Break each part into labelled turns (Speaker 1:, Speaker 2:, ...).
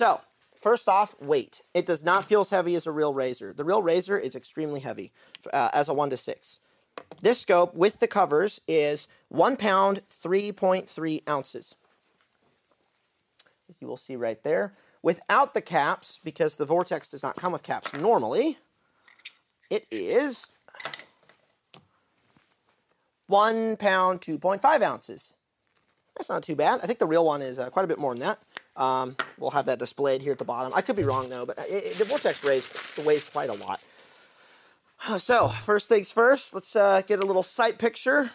Speaker 1: So, first off, weight. It does not feel as heavy as a real razor. The real razor is extremely heavy as a 1-6. This scope with the covers is 1 pound, 3.3 ounces. As you will see right there. Without the caps, because the Vortex does not come with caps normally, it is 1 pound, 2.5 ounces. That's not too bad. I think the real one is quite a bit more than that. We'll have that displayed here at the bottom. I could be wrong, though, but the Vortex weighs quite a lot. So, first things first, let's get a little sight picture.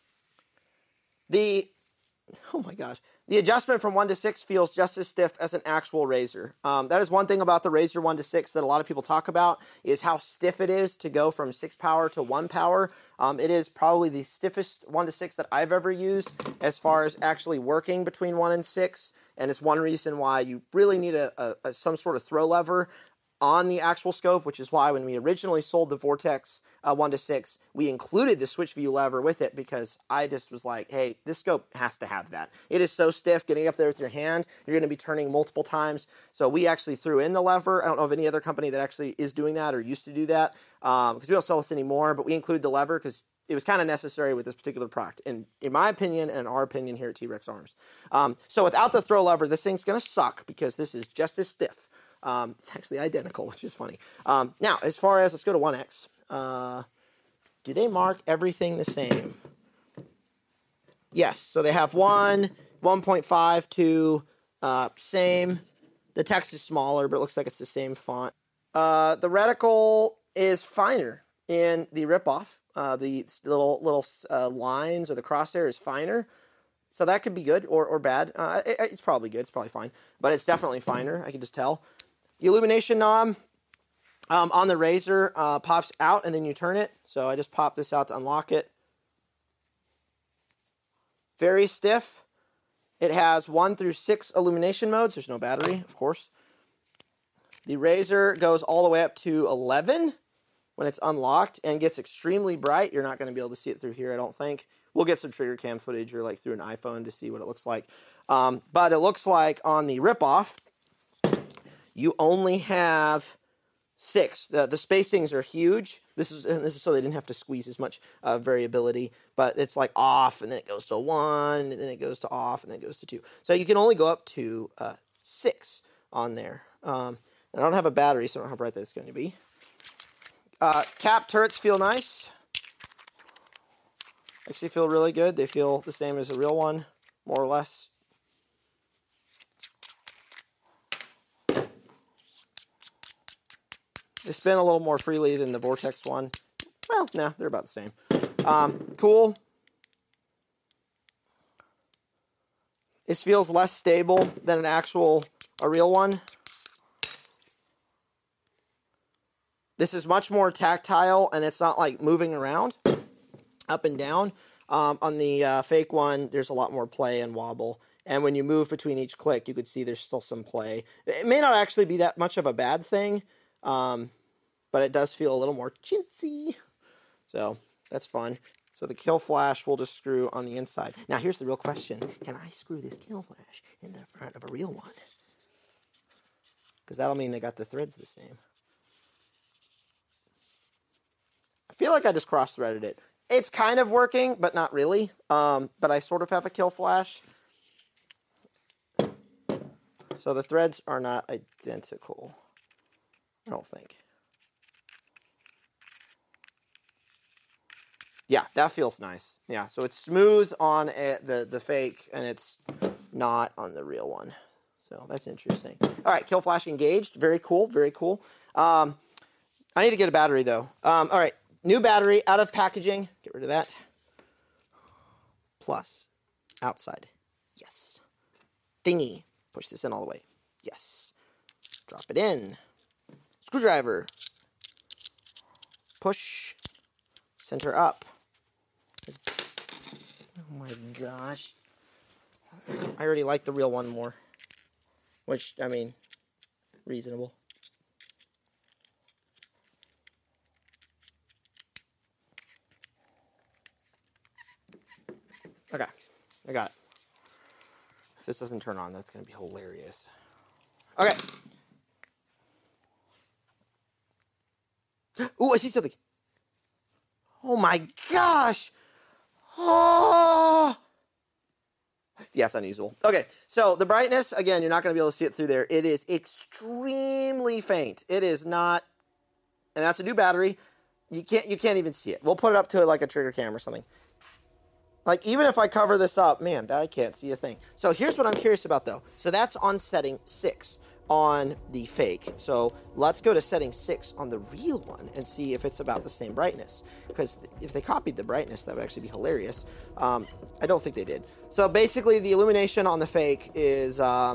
Speaker 1: Oh my gosh. The adjustment from 1-6 feels just as stiff as an actual razor. That is one thing about the Razor 1-6 that a lot of people talk about, is how stiff it is to go from 6 power to 1 power. It is probably the stiffest 1-6 that I've ever used as far as actually working between 1 and 6. And it's one reason why you really need some sort of throw lever on the actual scope, which is why when we originally sold the Vortex 1-6, we included the switch view lever with it, because I just was like, hey, this scope has to have that. It is so stiff getting up there with your hand. You're going to be turning multiple times. So we actually threw in the lever. I don't know of any other company that actually is doing that or used to do that, because we don't sell this anymore, but we included the lever because it was kind of necessary with this particular product, in my opinion and our opinion here at T-Rex Arms. So without the throw lever, this thing's going to suck because this is just as stiff. It's actually identical, which is funny. Now, as far as, let's go to 1X. Do they mark everything the same? Yes, so they have 1, 1.5, 2, same. The text is smaller, but it looks like it's the same font. The reticle is finer in the ripoff. The little lines or the crosshair is finer. So that could be good or bad. It's probably good. It's probably fine. But it's definitely finer. I can just tell. The illumination knob on the razor pops out and then you turn it. So I just pop this out to unlock it. Very stiff. It has 1 through 6 illumination modes. There's no battery, of course. The razor goes all the way up to 11 when it's unlocked and gets extremely bright. You're not going to be able to see it through here, I don't think. We'll get some trigger cam footage or like through an iPhone to see what it looks like. But it looks like on the ripoff, you only have 6. The spacings are huge. This is so they didn't have to squeeze as much variability. But it's like off, and then it goes to 1, and then it goes to off, and then it goes to 2. So you can only go up to 6 on there. I don't have a battery, so I don't know how bright that's going to be. Cap turrets feel nice. Actually feel really good. They feel the same as a real one, more or less. They spin a little more freely than the Vortex one. Well, no, they're about the same. Cool. This feels less stable than a real one. This is much more tactile, and it's not like moving around up and down. On the fake one, there's a lot more play and wobble. And when you move between each click, you could see there's still some play. It may not actually be that much of a bad thing, but it does feel a little more chintzy. So that's fun. So the kill flash we'll just screw on the inside. Now here's the real question. Can I screw this kill flash in the front of a real one? Because that'll mean they got the threads the same. I feel like I just cross-threaded it. It's kind of working, but not really. But I sort of have a kill flash. So the threads are not identical, I don't think. Yeah, that feels nice. Yeah, so it's smooth on the fake, and it's not on the real one. So that's interesting. All right, kill flash engaged. Very cool, very cool. I need to get a battery, though. All right, new battery out of packaging. Get rid of that. Plus, outside. Yes. Thingy. Push this in all the way. Yes. Drop it in. Screwdriver. Push. Center up. Oh my gosh. I already like the real one more. Which, I mean, reasonable. Okay, I got it. If this doesn't turn on, that's going to be hilarious. Okay. Ooh, I see something. Oh my gosh. Oh. Yeah, it's unusual. Okay, so the brightness, again, you're not going to be able to see it through there. It is extremely faint. It is not, and that's a new battery. You can't even see it. We'll put it up to like a trigger cam or something. Like, even if I cover this up, man, I can't see a thing. So here's what I'm curious about, though. So that's on setting 6 on the fake. So let's go to setting 6 on the real one and see if it's about the same brightness. Because if they copied the brightness, that would actually be hilarious. I don't think they did. So basically, the illumination on the fake is,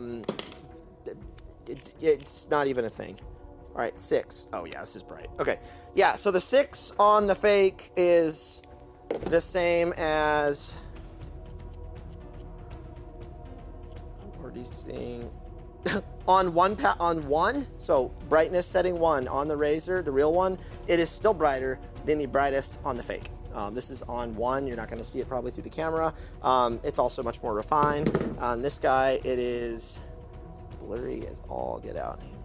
Speaker 1: it's not even a thing. All right, 6. Oh, yeah, this is bright. Okay, yeah, so the 6 on the fake is the same as, I'm already seeing, on one, so brightness setting 1 on the Razer, the real one, it is still brighter than the brightest on the fake. This is on 1. You're not going to see it probably through the camera. It's also much more refined. On this guy, it is blurry as all get out.